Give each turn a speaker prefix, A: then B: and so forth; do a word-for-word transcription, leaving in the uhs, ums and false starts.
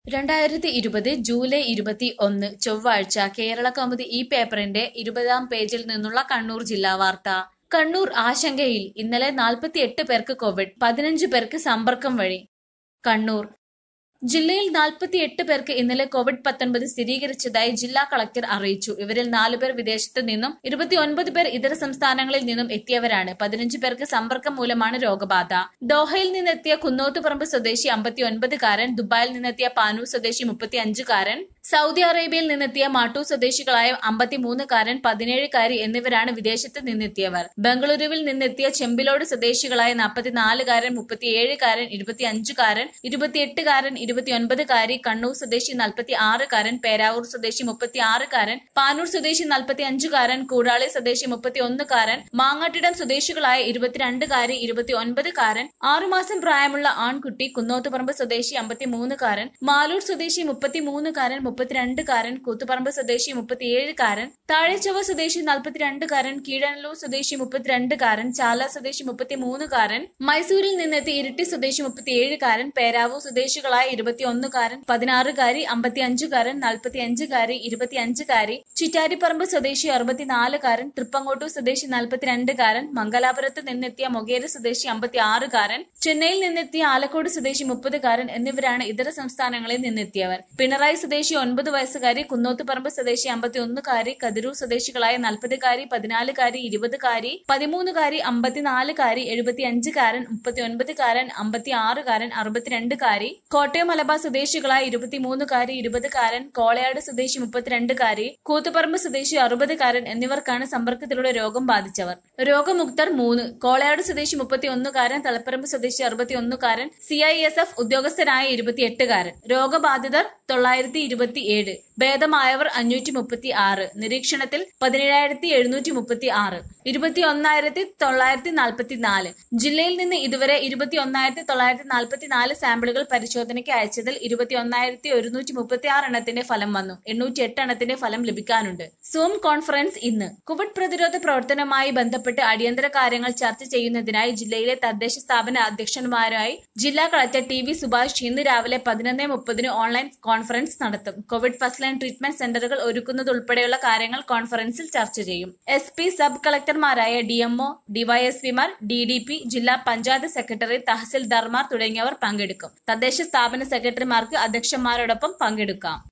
A: രണ്ടായിരത്തി ഇരുപത് ജൂലൈ ഇരുപത്തി ഒന്ന് ചൊവ്വാഴ്ച കേരളകൗമുദി ഈ പേപ്പറിന്റെ ഇരുപതാം പേജിൽ നിന്നുള്ള കണ്ണൂർ ജില്ലാ വാർത്ത. കണ്ണൂർ ആശങ്കയിൽ. ഇന്നലെ നാൽപ്പത്തിയെട്ട് പേർക്ക് കോവിഡ്, പതിനഞ്ച് പേർക്ക് സമ്പർക്കം വഴി. കണ്ണൂർ ജില്ലയിൽ നാൽപ്പത്തിയെട്ട് പേർക്ക് ഇന്നലെ കോവിഡ് പത്തൊൻപത് സ്ഥിരീകരിച്ചതായി ജില്ലാ കളക്ടർ അറിയിച്ചു. ഇവരിൽ നാലുപേർ വിദേശത്ത് നിന്നും ഇരുപത്തിയൊൻപത് പേർ ഇതര സംസ്ഥാനങ്ങളിൽ നിന്നും എത്തിയവരാണ്. പതിനഞ്ച് പേർക്ക് സമ്പർക്കം മൂലമാണ് രോഗബാധ. ദോഹയിൽ നിന്നെത്തിയ കുന്നോത്തുപറമ്പ് സ്വദേശി അമ്പത്തിയൊൻപതുകാരൻ, ദുബായിൽ നിന്നെത്തിയ പാനൂർ സ്വദേശി മുപ്പത്തിയഞ്ചുകാരൻ, സൗദി അറേബ്യയിൽ നിന്നെത്തിയ മാട്ടൂർ സ്വദേശികളായ അമ്പത്തിമൂന്നുകാരൻ, പതിനേഴുകാരി എന്നിവരാണ് വിദേശത്ത് നിന്നെത്തിയവർ. ബംഗളൂരുവിൽ നിന്നെത്തിയ ചെമ്പിലോട് സ്വദേശികളായ നാൽപ്പത്തിനാലുകാരൻ, മുപ്പത്തിയേഴുകാരൻ, ഇരുപത്തിയഞ്ചുകാരൻ, ഇരുപത്തിയെട്ടുകാരൻ, ഇരുപത്തിയൊൻപതുകാരി, കണ്ണൂർ സ്വദേശി നാൽപ്പത്തി ആറുകാരൻ, പേരാവൂർ സ്വദേശി മുപ്പത്തിയാറുകാരൻ, പാനൂർ സ്വദേശി നാൽപ്പത്തിയഞ്ചുകാരൻ, കൂടാളി സ്വദേശി മുപ്പത്തിയൊന്നുകാരൻ, മാങ്ങാട്ടിടം സ്വദേശികളായ ഇരുപത്തിരണ്ടുകാരി, ഇരുപത്തിയൊൻപതുകാരൻ, ആറുമാസം പ്രായമുള്ള ആൺകുട്ടി, കുന്നോത്തുപറമ്പ് സ്വദേശി അമ്പത്തിമൂന്നുകാരൻ, മാലൂർ സ്വദേശി മുപ്പത്തിമൂന്നുകാരൻ, മുപ്പത്തിരണ്ടുകാരൻ, കൂത്തുപറമ്പ് സ്വദേശി മുപ്പത്തിയേഴുകാരൻ, താഴെച്ചൊവ്വ സ്വദേശി നാൽപ്പത്തിരണ്ടുകാരൻ, കീഴനല്ലൂർ സ്വദേശി മുപ്പത്തിരണ്ടുകാരൻ, ചാല സ്വദേശി മുപ്പത്തിമൂന്നുകാരൻ, മൈസൂരിൽ നിന്നെത്തി ഇരിട്ടി സ്വദേശി മുപ്പത്തിയേഴുകാരൻ, പേരാവൂർ സ്വദേശികളായ ഇരുപത്തിയൊന്നുകാരൻ, പതിനാറുകാരി, അമ്പത്തിയഞ്ചുകാരൻ, നാൽപ്പത്തിയഞ്ചുകാരി, ഇരുപത്തിയഞ്ചുകാരി, ചിറ്റാരിപ്പറമ്പ് സ്വദേശി അറുപത്തിനാലുകാരൻ, തൃപ്പങ്ങോട്ടൂർ സ്വദേശി നാൽപ്പത്തിരണ്ടുകാരൻ, മംഗലാപുരത്ത് നിന്നെത്തിയ മൊകേര സ്വദേശി അമ്പത്തിയാറുകാരൻ, ചെന്നൈയിൽ നിന്നെത്തിയ ആലക്കോട് സ്വദേശി മുപ്പതുകാരൻ എന്നിവരാണ് ഇതര സംസ്ഥാനങ്ങളിൽ നിന്നെത്തിയവർ. പിണറായി സ്വദേശി ഒൻപത് വയസ്സുകാരി, കുന്നോത്തുപറമ്പ് സ്വദേശി അമ്പത്തിയൊന്നുകാരി, കതിരൂർ സ്വദേശികളായ നാൽപ്പതുകാരി, പതിനാലുകാരി, ഇരുപതുകാരി, പതിമൂന്നുകാരി, അമ്പത്തിനാലുകാരി, എഴുപത്തിയഞ്ചുകാരൻ, മുപ്പത്തിയൊൻപതുകാരൻ, അമ്പത്തിയാറുകാരൻ, അറുപത്തിരണ്ടുകാരി, കോട്ടയം മലബാർ സ്വദേശികളായ ഇരുപത്തിമൂന്നുകാരി, ഇരുപതുകാരൻ, കോളയാട് സ്വദേശി മുപ്പത്തിരണ്ടുകാരി, കൂത്തുപറമ്പ് സ്വദേശി അറുപതുകാരൻ എന്നിവർക്കാണ് സമ്പർക്കത്തിലൂടെ രോഗം ബാധിച്ചവർ. രോഗമുക്തർ മൂന്ന്. കോളയാട് സ്വദേശി മുപ്പത്തിയൊന്നുകാരൻ, തലപ്പറമ്പ് സ്വദേശി അറുപത്തിയൊന്നുകാരൻ, സി ഐ എസ് എഫ് ഉദ്യോഗസ്ഥനായ ഇരുപത്തിയെട്ടുകാരൻ. രോഗബാധിതർ തൊള്ളായിരത്തി ഇരുപത്തിയേഴ്. ഭേദമായവർ അഞ്ഞൂറ്റി മുപ്പത്തി ആറ്. നിരീക്ഷണത്തിൽ പതിനേഴായിരത്തി എഴുന്നൂറ്റി മുപ്പത്തി ആറ്. ഇരുപത്തിയൊന്നായിരത്തി തൊള്ളായിരത്തി നാൽപ്പത്തിനാല്. ജില്ലയിൽ നിന്ന് ഇതുവരെ ഇരുപത്തിയൊന്നായിരത്തി തൊള്ളായിരത്തി നാൽപ്പത്തിനാല് സാമ്പിളുകൾ പരിശോധനയ്ക്ക് അയച്ചതിൽ ഇരുപത്തിയൊന്നായിരത്തി ഒരുന്നൂറ്റി മുപ്പത്തി ആറ് എണ്ണത്തിന്റെ ഫലം വന്നു. എണ്ണൂറ്റി എട്ട് എണ്ണത്തിന്റെ ഫലം ലഭിക്കാനുണ്ട്. സൂം കോൺഫറൻസ് ഇന്ന്. കോവിഡ് പ്രതിരോധ പ്രവർത്തനവുമായി ബന്ധപ്പെട്ട് അടിയന്തര കാര്യങ്ങൾ ചർച്ച ചെയ്യുന്നതിനായി ജില്ലയിലെ തദ്ദേശ സ്ഥാപന അധ്യക്ഷന്മാരുമായി ജില്ലാ കളക്ടർ ടി വി സുഭാഷ് ഇന്ന് രാവിലെ പതിനൊന്ന് മുപ്പതിന് ഓൺലൈൻ കോൺഫറൻസ് നടത്തും. കോവിഡ് ഫസ്റ്റ് ലൈൻ ട്രീറ്റ്മെന്റ് സെന്ററുകൾ ഒരുക്കുന്നതുൾപ്പെടെയുള്ള കാര്യങ്ങൾ കോൺഫറൻസിൽ ചർച്ച ചെയ്യും. എസ് പി, സബ് കളക്ടർമാരായ ഡി എം ഒ, ഡിവൈഎസ്പിമാർ, ഡി ഡി പി, ജില്ലാ പഞ്ചായത്ത് സെക്രട്ടറി, തഹസിൽദാർമാർ തുടങ്ങിയവർ പങ്കെടുക്കും. തദ്ദേശ സ്ഥാപന സെക്രട്ടറിമാർക്ക് അധ്യക്ഷന്മാരോടൊപ്പം പങ്കെടുക്കാം.